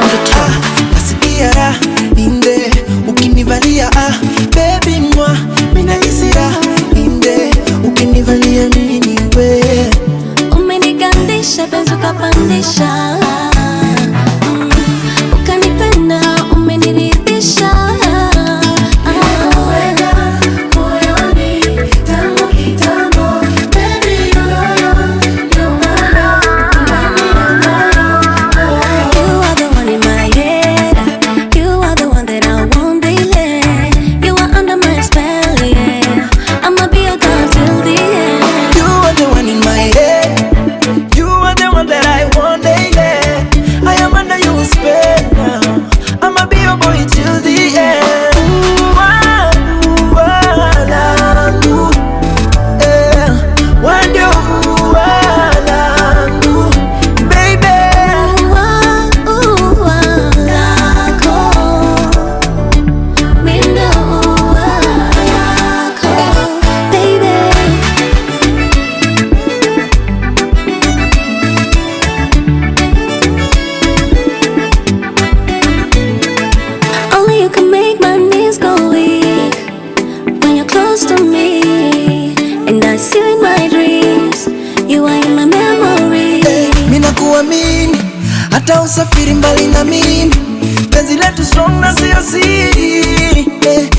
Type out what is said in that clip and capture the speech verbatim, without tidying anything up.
ah, nasikia raha inde ukinivalia ah, baby mwa mina isira inde ukinivalia mini we umenigandisha penzi ukapandisha mm, ukanipenda umeniridhisha to me, and I see in my dreams, you are in my memory. Hey, mina kuamini, hata usafiri mbali na mimi, penzi letu strong na sio siri. Hey,